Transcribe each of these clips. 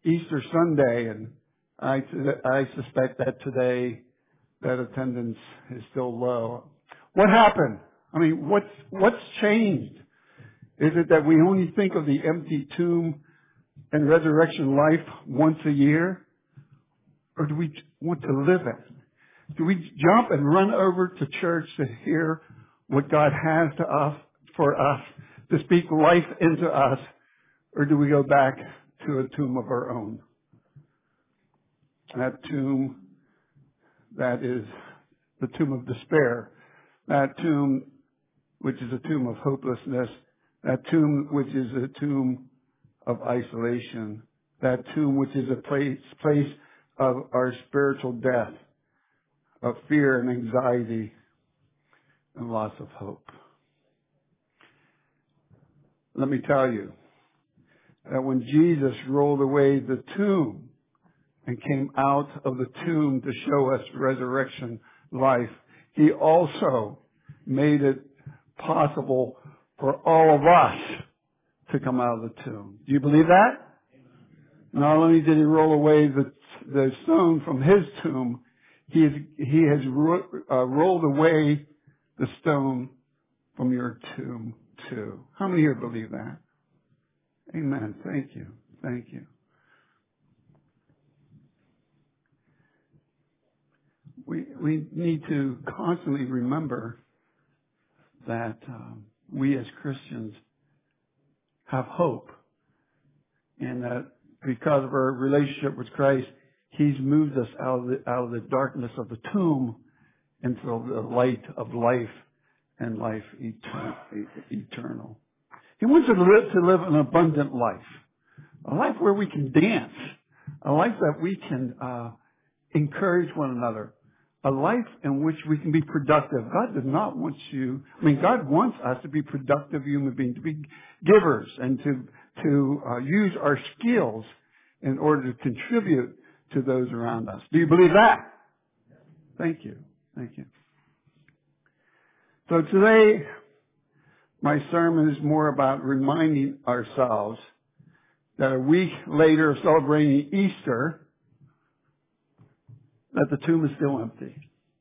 Easter Sunday, and I suspect that today that attendance is still low. What happened? I mean, what's changed? Is it that we only think of the empty tomb and resurrection life once a year? Or do we want to live it? Do we jump and run over to church to hear what God has to us, for us, to speak life into us? Or do we go back to a tomb of our own? That tomb that is the tomb of despair. That tomb which is a tomb of hopelessness. That tomb which is a tomb of isolation. That tomb which is a place of our spiritual death, of fear and anxiety and loss of hope. Let me tell you that when Jesus rolled away the tomb and came out of the tomb to show us resurrection life, He also made it possible for all of us to come out of the tomb. Do you believe that? Not only did He roll away the stone from His tomb, He has rolled away the stone from your tomb too. How many here believe that? Amen. Thank you. Thank you. We need to constantly remember that we as Christians have hope, and that because of our relationship with Christ, He's moved us out of the darkness of the tomb into the light of life and life eternal. He wants us to live an abundant life, a life where we can dance, a life that we can encourage one another, a life in which we can be productive. God does not want God wants us to be productive human beings, to be givers, and to use our skills in order to contribute to those around us. Do you believe that? Thank you. Thank you. So today, my sermon is more about reminding ourselves that a week later, celebrating Easter, that the tomb is still empty.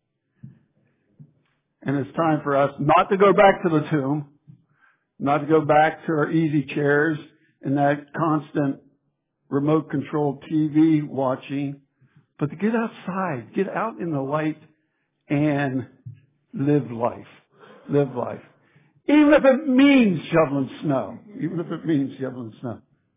And it's time for us not to go back to the tomb, not to go back to our easy chairs and that constant remote controlled TV watching, but to get outside, get out in the light and live life. Live life. Even if it means shoveling snow. Even if it means shoveling snow.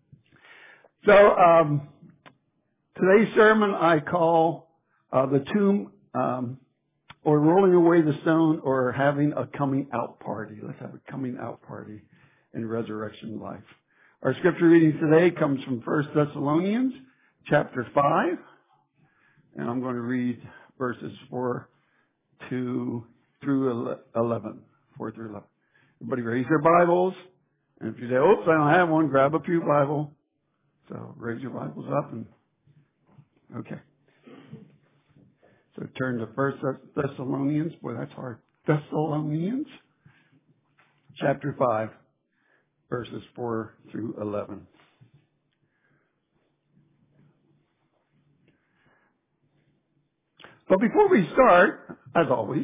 So, today's sermon I call the tomb, or rolling away the stone, or having a coming out party. Let's have a coming out party in resurrection life. Our scripture reading today comes from 1 Thessalonians chapter 5. And I'm going to read verses 4 through 11. 4 through 11. Everybody raise their Bibles. And if you say, oops, I don't have one, grab a pew Bible. So raise your Bibles up and, okay. So turn to 1 Thessalonians. Boy, that's hard. Thessalonians chapter 5, verses 4 through 11. But before we start, as always,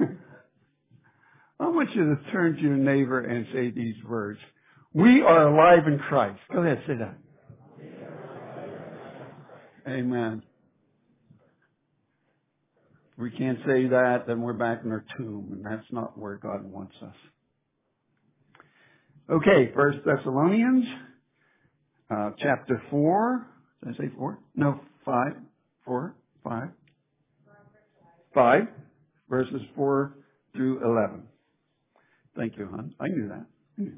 I want you to turn to your neighbor and say these words. We are alive in Christ. Go ahead, say that. Amen. If we can't say that, then we're back in our tomb, and that's not where God wants us. Okay, 1 Thessalonians chapter 4. Did I say 4? No, 5. 4, 5. 5, verses 4 through 11. Thank you, hon. I knew that.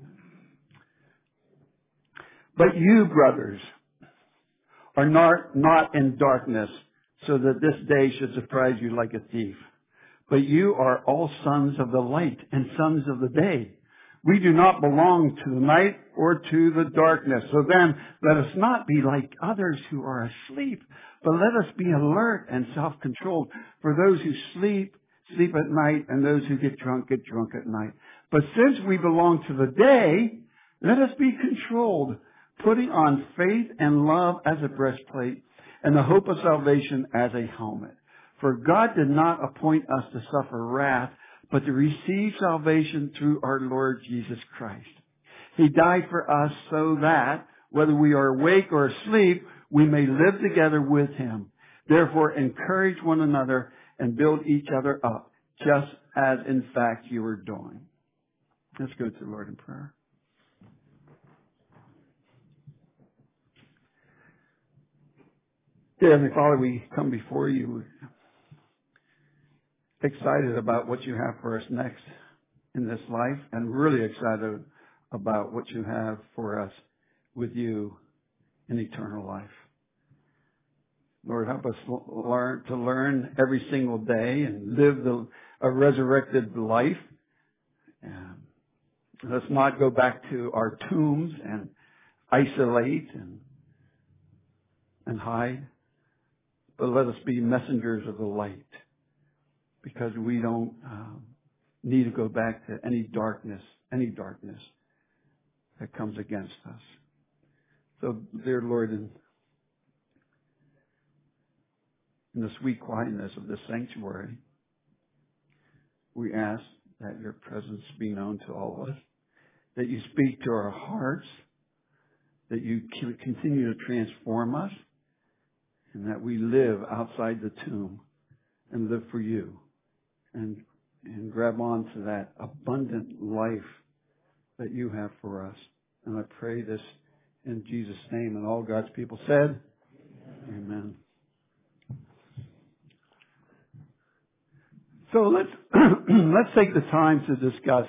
But you, brothers, are not in darkness, so that this day should surprise you like a thief. But you are all sons of the light and sons of the day. We do not belong to the night or to the darkness. So then, let us not be like others who are asleep, but let us be alert and self-controlled. For those who sleep at night, and those who get drunk at night. But since we belong to the day, let us be controlled putting on faith and love as a breastplate, and the hope of salvation as a helmet. For God did not appoint us to suffer wrath, but to receive salvation through our Lord Jesus Christ. He died for us so that, whether we are awake or asleep, we may live together with Him. Therefore, encourage one another and build each other up, just as in fact you are doing. Let's go to the Lord in prayer. Dear Heavenly Father, we come before you excited about what you have for us next in this life, and really excited about what you have for us with you in eternal life. Lord, help us learn every single day and live a resurrected life. Let's not go back to our tombs and isolate and hide, but let us be messengers of the light, because we don't need to go back to any darkness that comes against us. So, dear Lord, in the sweet quietness of this sanctuary, we ask that your presence be known to all of us, that you speak to our hearts, that you continue to transform us, and that we live outside the tomb and live for you and grab on to that abundant life that you have for us. And I pray this in Jesus' name, and all God's people said, Amen. So let's take the time to discuss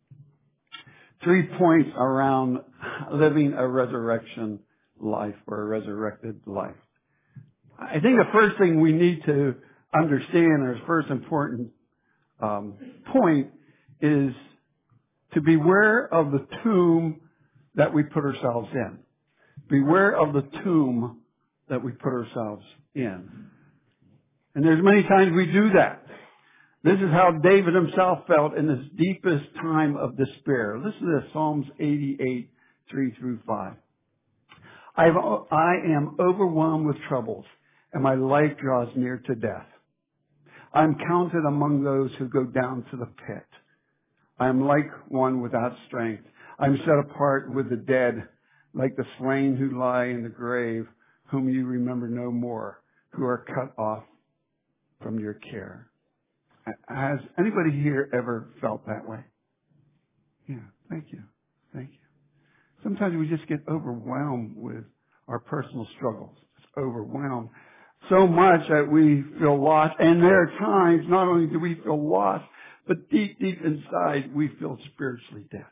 3 points around living a resurrection life, or a resurrected life. I think the first thing we need to understand, or the first important point, is to beware of the tomb that we put ourselves in. Beware of the tomb that we put ourselves in. And there's many times we do that. This is how David himself felt in his deepest time of despair. Listen to this, Psalms 88, 3-5. I am overwhelmed with troubles, and my life draws near to death. I am counted among those who go down to the pit. I am like one without strength. I am set apart with the dead, like the slain who lie in the grave, whom you remember no more, who are cut off from your care. Has anybody here ever felt that way? Yeah, thank you. Thank you. Sometimes we just get overwhelmed with our personal struggles. Just overwhelmed so much that we feel lost. And there are times, not only do we feel lost, but deep, deep inside, we feel spiritually dead.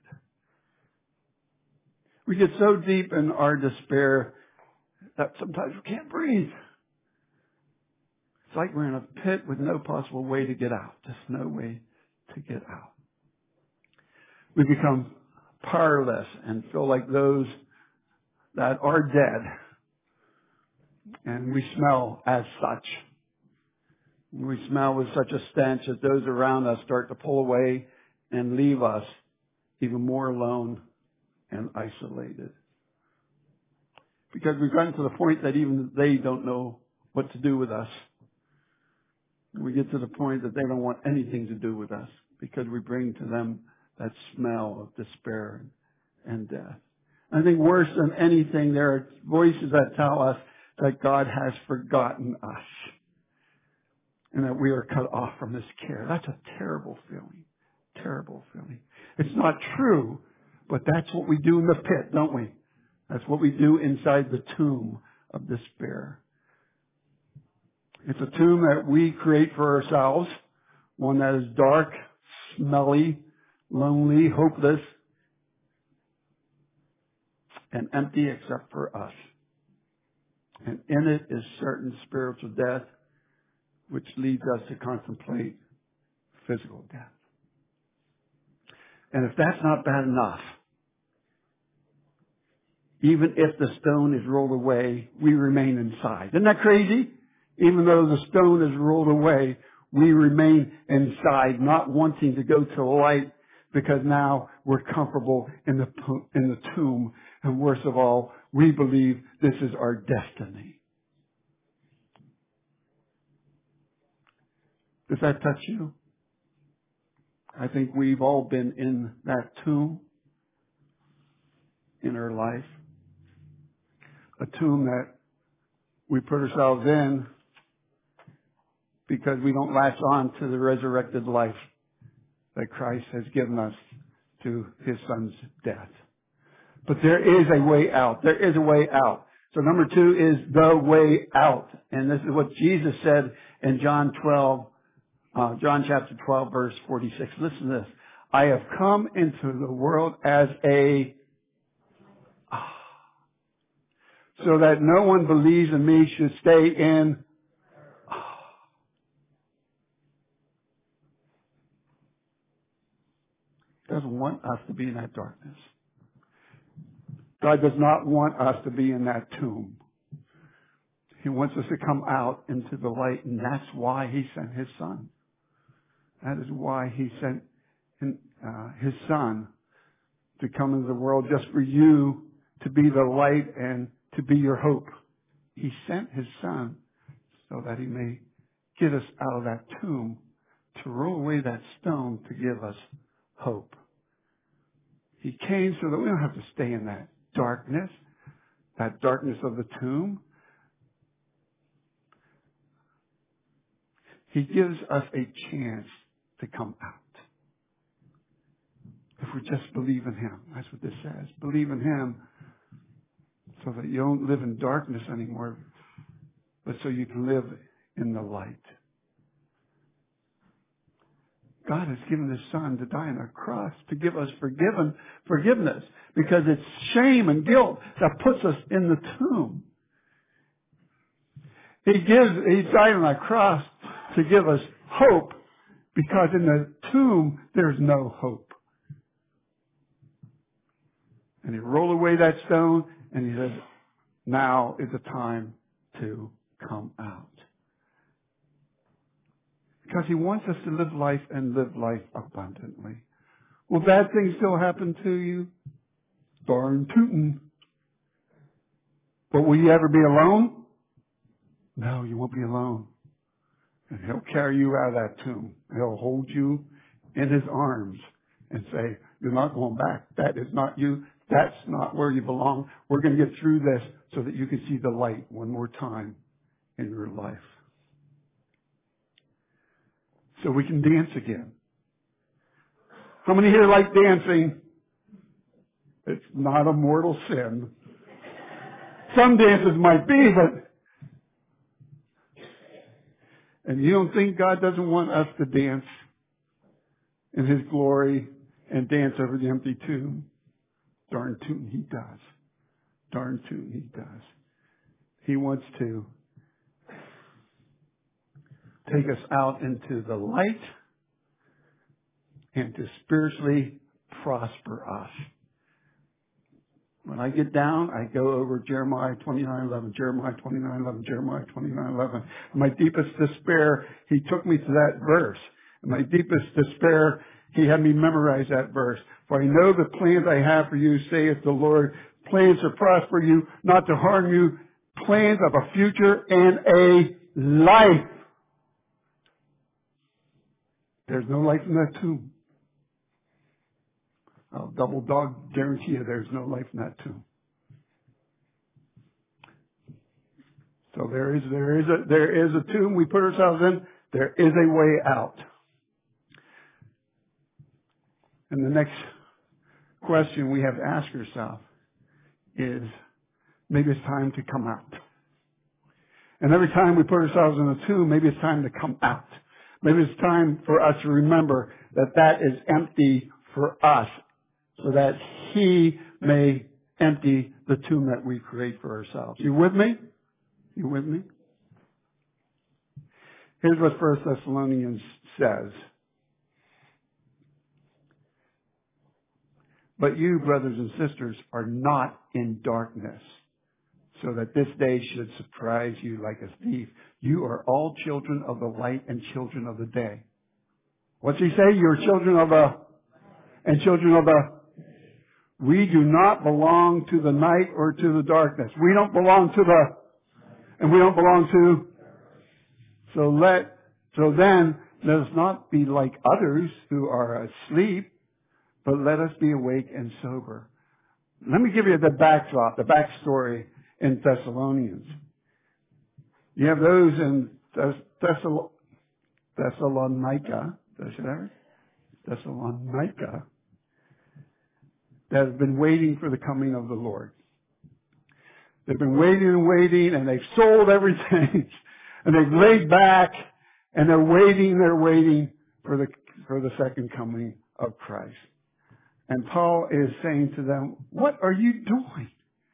We get so deep in our despair that sometimes we can't breathe. It's like we're in a pit with no possible way to get out. Just no way to get out. We become powerless and feel like those that are dead. And we smell as such. We smell with such a stench that those around us start to pull away and leave us even more alone and isolated. Because we've gotten to the point that even they don't know what to do with us. We get to the point that they don't want anything to do with us, because we bring to them that smell of despair and death. I think worse than anything, there are voices that tell us that God has forgotten us and that we are cut off from His care. That's a terrible feeling. Terrible feeling. It's not true, but that's what we do in the pit, don't we? That's what we do inside the tomb of despair. It's a tomb that we create for ourselves, one that is dark, smelly, lonely, hopeless, and empty except for us. And in it is certain spiritual death, which leads us to contemplate physical death. And if that's not bad enough, even if the stone is rolled away, we remain inside. Isn't that crazy? Even though the stone is rolled away, we remain inside, not wanting to go to the light, because now we're comfortable in the tomb. And worst of all, We believe this is our destiny. Does that touch you? I think we've all been in that tomb in our life. A tomb that we put ourselves in because we don't latch on to the resurrected life that Christ has given us through His Son's death. But there is a way out. There is a way out. So number 2 is the way out. And this is what Jesus said in John chapter 12, verse 46. Listen to this. I have come into the world as so that no one believes in me should stay in doesn't want us to be in that darkness. God does not want us to be in that tomb. He wants us to come out into the light, and that's why He sent His Son. That is why He sent His Son to come into the world just for you to be the light and to be your hope. He sent His Son so that He may get us out of that tomb, to roll away that stone to give us hope. He came so that we don't have to stay in that darkness of the tomb. He gives us a chance to come out. If we just believe in Him. That's what this says. Believe in Him so that you don't live in darkness anymore, but so you can live in the light. God has given His Son to die on a cross to give us forgiveness, because it's shame and guilt that puts us in the tomb. He died on a cross to give us hope, because in the tomb there's no hope. And He rolled away that stone and He says, now is the time to come out. Because He wants us to live life and live life abundantly. Will bad things still happen to you? Darn tootin'. But will you ever be alone? No, you won't be alone. And He'll carry you out of that tomb. He'll hold you in His arms and say, you're not going back. That is not you. That's not where you belong. We're going to get through this so that you can see the light one more time in your life. So we can dance again. How many here like dancing? It's not a mortal sin. Some dances might be, but... And you don't think God doesn't want us to dance in His glory and dance over the empty tomb? Darn tootin' He does. Darn tootin' He does. He wants to take us out into the light and to spiritually prosper us. When I get down, I go over Jeremiah 29:11, Jeremiah 29:11, Jeremiah 29:11. My deepest despair, He took me to that verse. In my deepest despair, He had me memorize that verse. For I know the plans I have for you, saith the Lord, plans to prosper you, not to harm you, plans of a future and a life. There's no life in that tomb. I'll double dog guarantee you there's no life in that tomb. So there is a tomb we put ourselves in. There is a way out. And the next question we have to ask ourselves is, maybe it's time to come out. And every time we put ourselves in a tomb, maybe it's time to come out. Maybe it's time for us to remember that that is empty for us, so that He may empty the tomb that we create for ourselves. You with me? You with me? Here's what 1 Thessalonians says. But you, brothers and sisters, are not in darkness, so that this day should surprise you like a thief. You are all children of the light and children of the day. What's he say? You're children of the... and children of the... We do not belong to the night or to the darkness. We don't belong to and we don't belong to. So then, let us not be like others who are asleep, but let us be awake and sober. Let me give you the backdrop, the backstory in Thessalonians. You have those in Thessalonica, Thessalonica, that have been waiting for the coming of the Lord. They've been waiting and waiting, and they've sold everything, and they've laid back, and they're waiting for the second coming of Christ. And Paul is saying to them, what are you doing?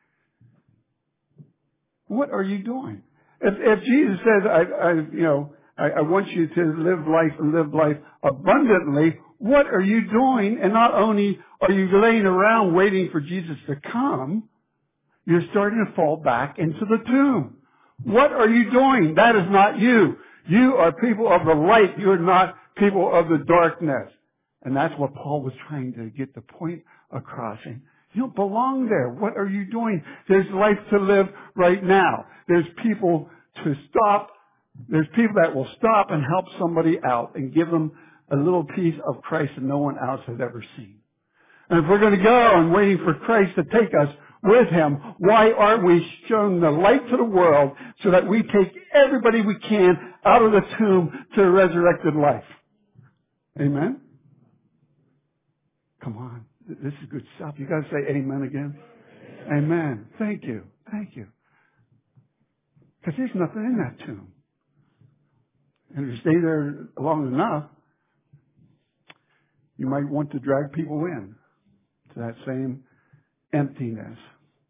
What are you doing? If Jesus says, I want you to live life and live life abundantly, what are you doing? And not only are you laying around waiting for Jesus to come, you're starting to fall back into the tomb. What are you doing? That is not you. You are people of the light. You are not people of the darkness. And that's what Paul was trying to get the point across. And you don't belong there. What are you doing? There's life to live right now. There's people to stop. There's people that will stop and help somebody out and give them a little piece of Christ that no one else has ever seen. And if we're going to go and waiting for Christ to take us with Him, why aren't we showing the light to the world so that we take everybody we can out of the tomb to the resurrected life? Amen? Come on. This is good stuff. You got to say amen again. Amen. Thank you. Thank you. Because there's nothing in that tomb. And if you stay there long enough, you might want to drag people in to that same emptiness.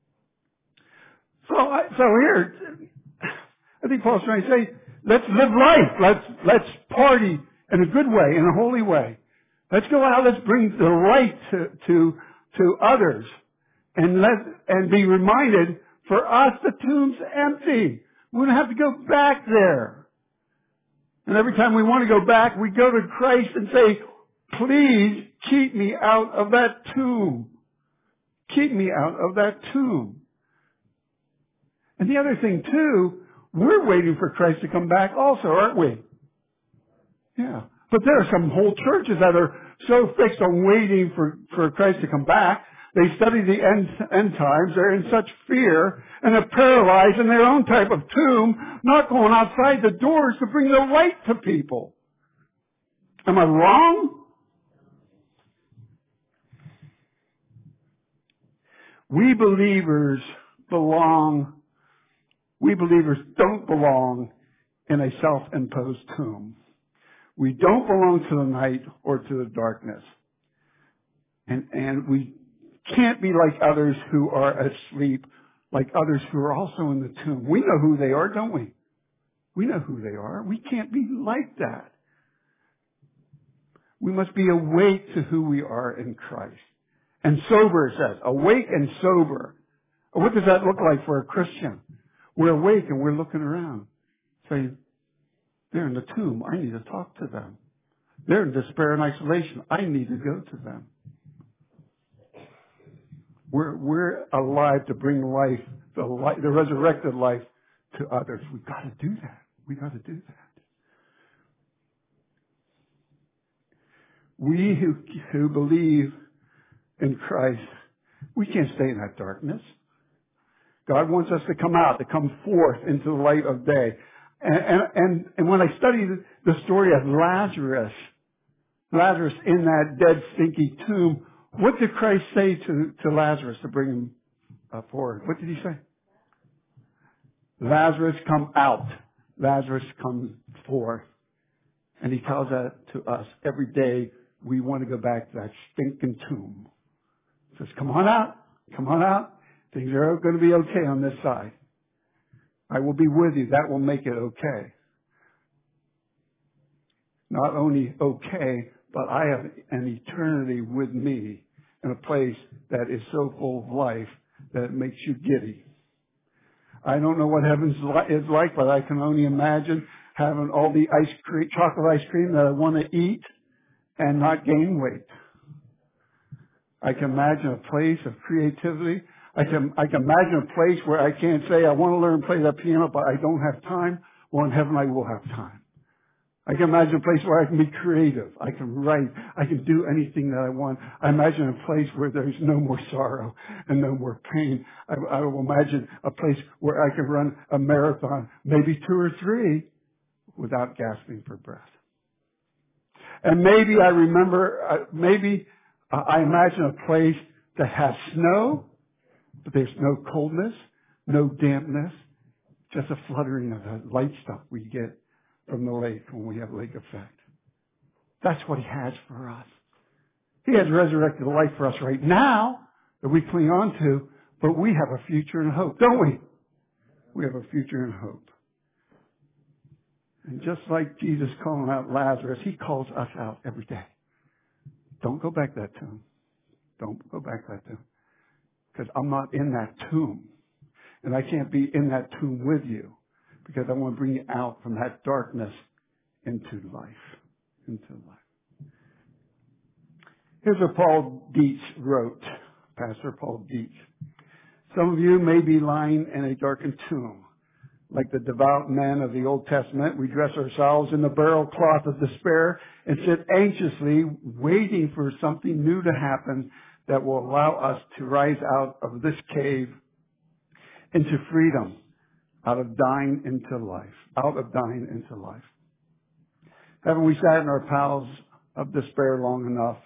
So here, I think Paul's trying to say, let's live life. Let's party in a good way, in a holy way. Let's go out. Let's bring the light to others, and be reminded. For us, the tomb's empty. We don't have to go back there. And every time we want to go back, we go to Christ and say, please keep me out of that tomb. Keep me out of that tomb. And the other thing too, we're waiting for Christ to come back also, aren't we? Yeah. But there are some whole churches that are so fixed on waiting for Christ to come back. They study the end times. They're in such fear, and they're paralyzed in their own type of tomb, not going outside the doors to bring the light to people. Am I wrong? We believers don't belong in a self-imposed tomb. We don't belong to the night or to the darkness. And we can't be like others who are asleep, like others who are also in the tomb. We know who they are, don't we? We know who they are. We can't be like that. We must be awake to who we are in Christ. And sober, it says. Awake and sober. What does that look like for a Christian? We're awake and we're looking around. Say, they're in the tomb. I need to talk to them. They're in despair and isolation. I need to go to them. We're alive to bring life, the resurrected life to others. We've got to do that. We've got to do that. We who believe in Christ, we can't stay in that darkness. God wants us to come out, to come forth into the light of day. And when I study the story of Lazarus in that dead, stinky tomb, what did Christ say to Lazarus to bring him forward? What did He say? Lazarus, come out. Lazarus, come forth. And He tells that to us every day. We want to go back to that stinking tomb. He says, come on out. Come on out. Things are going to be okay on this side. I will be with you. That will make it okay. Not only okay, but I have an eternity with me in a place that is so full of life that it makes you giddy. I don't know what heaven is like, but I can only imagine having all the chocolate ice cream that I want to eat and not gain weight. I can imagine a place of creativity. I can imagine a place where I can't say, I want to learn to play that piano, but I don't have time. Well, in heaven I will have time. I can imagine a place where I can be creative. I can write. I can do anything that I want. I imagine a place where there's no more sorrow and no more pain. I will imagine a place where I can run a marathon, maybe 2 or 3, without gasping for breath. And maybe I imagine a place that has snow, but there's no coldness, no dampness, just a fluttering of the light stuff we get from the lake when we have lake effect. That's what He has for us. He has resurrected life for us right now that we cling on to, but we have a future and hope, don't we? We have a future and hope. And just like Jesus calling out Lazarus, He calls us out every day. Don't go back to that tomb. Don't go back to that tomb. Because I'm not in that tomb. And I can't be in that tomb with you. Because I want to bring you out from that darkness into life. Into life. Here's what Paul Dietz wrote. Pastor Paul Dietz. Some of you may be lying in a darkened tomb. Like the devout men of the Old Testament, we dress ourselves in the burial cloth of despair and sit anxiously waiting for something new to happen that will allow us to rise out of this cave into freedom, out of dying into life. Haven't we sat in our palace of despair long enough?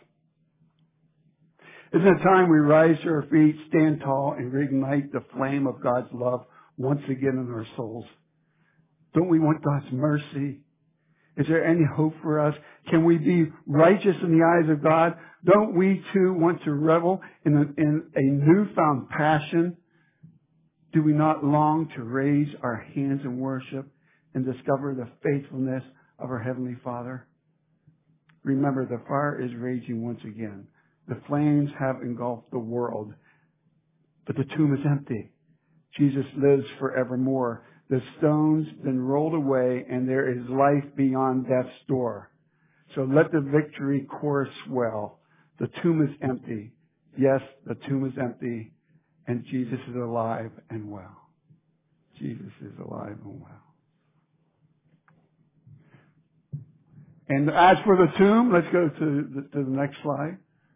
Isn't it time we rise to our feet, stand tall, and reignite the flame of God's love once again in our souls? Don't we want God's mercy? Is there any hope for us? Can we be righteous in the eyes of God? Don't we too want to revel in a newfound passion? Do we not long to raise our hands in worship and discover the faithfulness of our Heavenly Father? Remember, the fire is raging once again. The flames have engulfed the world, but the tomb is empty. Jesus lives forevermore. The stone's been rolled away, and there is life beyond death's door. So let the victory chorus swell. The tomb is empty. Yes, the tomb is empty, and Jesus is alive and well. Jesus is alive and well. And as for the tomb, let's go to the next slide.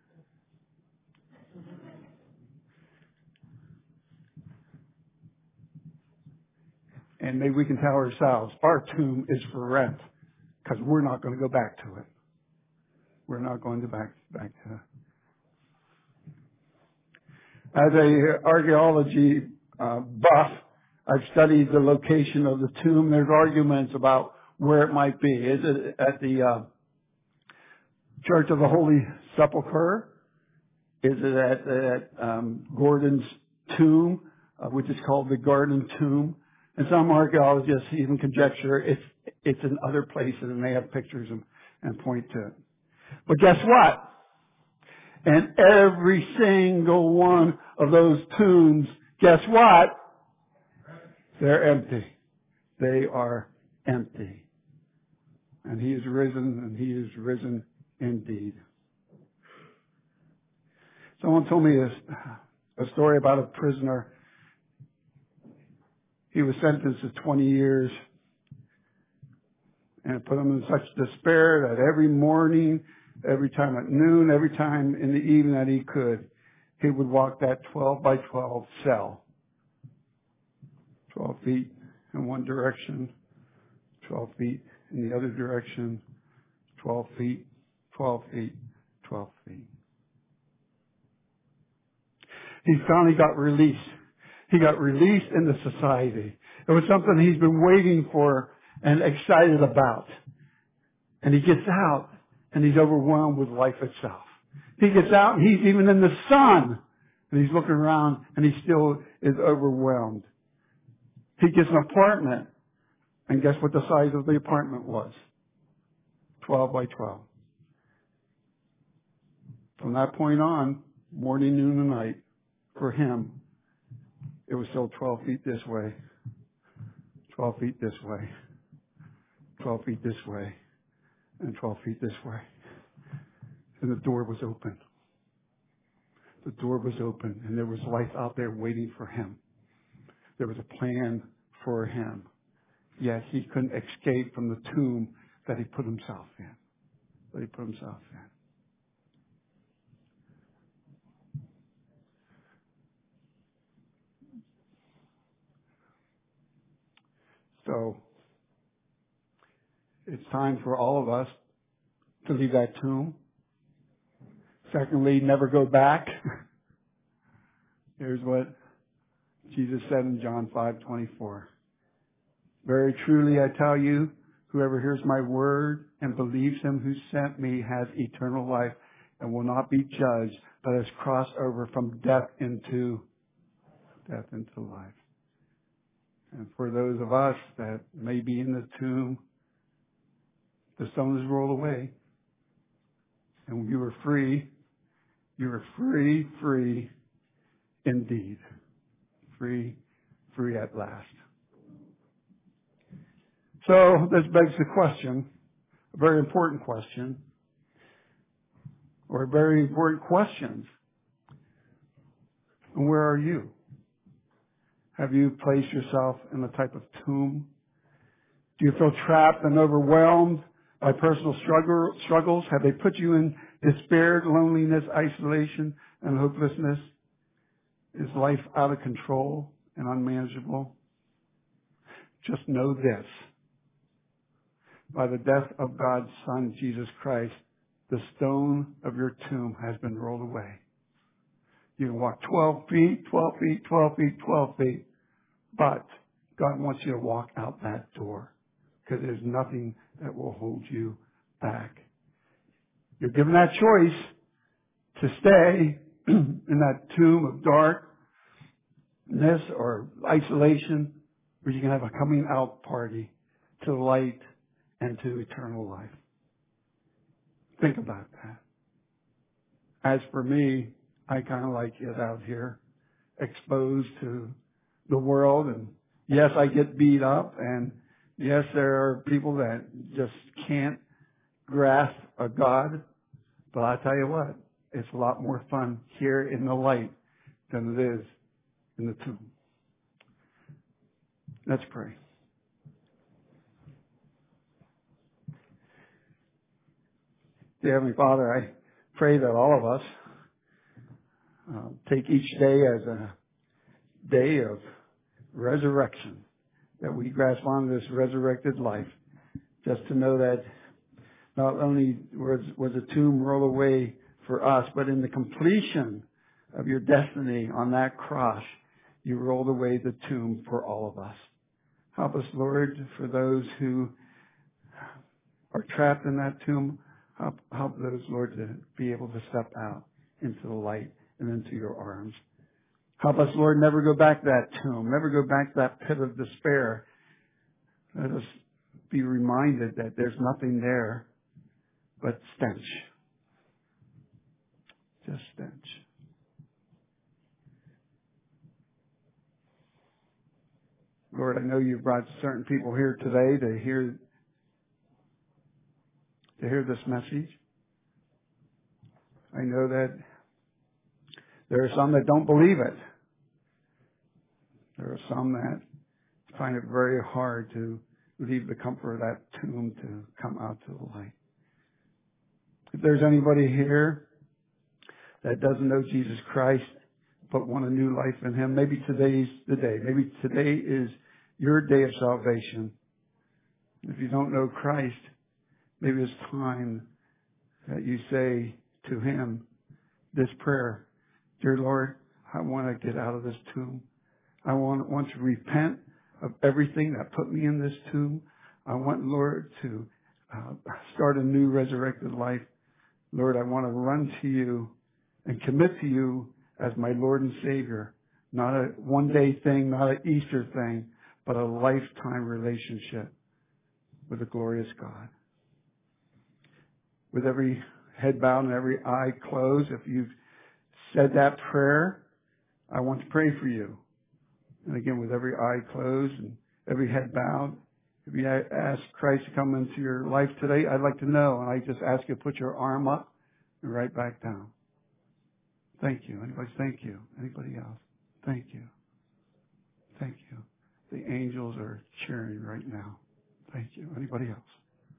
And maybe we can tell ourselves, our tomb is for rent, because we're not going to go back to it. We're not going to back to it. As a archaeology buff, I've studied the location of the tomb. There's arguments about where it might be. Is it at the Church of the Holy Sepulchre? Is it at Gordon's tomb, which is called the Garden Tomb? And some archaeologists even conjecture it's in other places, and they have pictures and point to it. But guess what? And every single one of those tombs, guess what? They're empty. They are empty. And He is risen, and He is risen indeed. Someone told me a story about a prisoner. He was sentenced to 20 years, and it put him in such despair that every morning, every time at noon, every time in the evening that he could, he would walk that 12 by 12 cell. 12 feet in one direction, 12 feet in the other direction, 12 feet, 12 feet, 12 feet. He finally got released. He got released into society. It was something he's been waiting for and excited about. And he gets out, and he's overwhelmed with life itself. He gets out, and he's even in the sun. And he's looking around, and he still is overwhelmed. He gets an apartment. And guess what the size of the apartment was? 12 by 12. From that point on, morning, noon, and night, for him, it was still 12 feet this way, 12 feet this way, 12 feet this way, and 12 feet this way. And the door was open. the door was open and there was life out there waiting for him. There was a plan for him. Yet he couldn't escape from the tomb that he put himself in. So it's time for all of us to leave that tomb. Secondly, never go back. Here's what Jesus said in John 5:24. Very truly I tell you, whoever hears my word and believes him who sent me has eternal life and will not be judged, but has crossed over from death into life. And for those of us that may be in the tomb, the stone is rolled away and you were free. You were free indeed. Free at last. So this begs the question, a very important question, or very important questions. And where are you? Have you placed yourself in a type of tomb? Do you feel trapped and overwhelmed by personal struggles? Have they put you in despair, loneliness, isolation, and hopelessness? Is life out of control and unmanageable? Just know this. By the death of God's Son, Jesus Christ, the stone of your tomb has been rolled away. You can walk 12 feet, but God wants you to walk out that door because there's nothing that will hold you back. You're given that choice to stay in that tomb of darkness or isolation, or you can have a coming out party to light and to eternal life. Think about that. As for me, I kind of like it out here, exposed to the world, and yes, I get beat up, and yes, there are people that just can't grasp a God, but I tell you what, it's a lot more fun here in the light than it is in the tomb. Let's pray. Dear Heavenly Father, I pray that all of us take each day as a day of resurrection, that we grasp onto this resurrected life, just to know that not only was a tomb rolled away for us, but in the completion of your destiny on that cross, you rolled away the tomb for all of us. Help us, Lord, for those who are trapped in that tomb. Help those, Lord, to be able to step out into the light and into your arms. Help us, Lord, never go back to that tomb, never go back to that pit of despair. Let us be reminded that there's nothing there but stench. Just stench. Lord, I know you've brought certain people here today to hear this message. I know that there are some that don't believe it. There are some that find it very hard to leave the comfort of that tomb to come out to the light. If there's anybody here that doesn't know Jesus Christ but want a new life in Him, maybe today's the day. Maybe today is your day of salvation. If you don't know Christ, maybe it's time that you say to Him this prayer: Dear Lord, I want to get out of this tomb. I want to repent of everything that put me in this tomb. I want, Lord, to start a new resurrected life. Lord, I want to run to you and commit to you as my Lord and Savior. Not a one-day thing, not an Easter thing, but a lifetime relationship with a glorious God. With every head bowed and every eye closed, if you've said that prayer, I want to pray for you. And again, with every eye closed and every head bowed, if you ask Christ to come into your life today, I'd like to know. And I just ask you to put your arm up and right back down. Thank you. Anybody? Thank you. Anybody else? Thank you. Thank you. The angels are cheering right now. Thank you. Anybody else?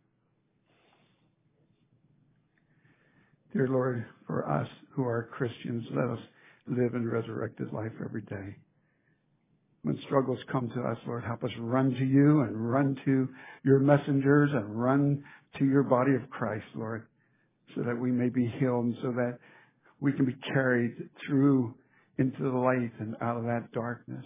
Dear Lord, for us who are Christians, let us live in resurrected life every day. When struggles come to us, Lord, help us run to you and run to your messengers and run to your body of Christ, Lord, so that we may be healed and so that we can be carried through into the light and out of that darkness.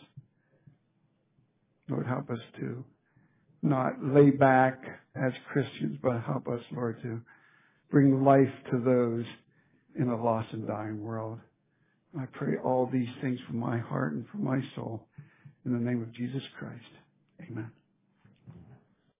Lord, help us to not lay back as Christians, but help us, Lord, to bring life to those in a lost and dying world. I pray all these things from my heart and from my soul in the name of Jesus Christ. Amen.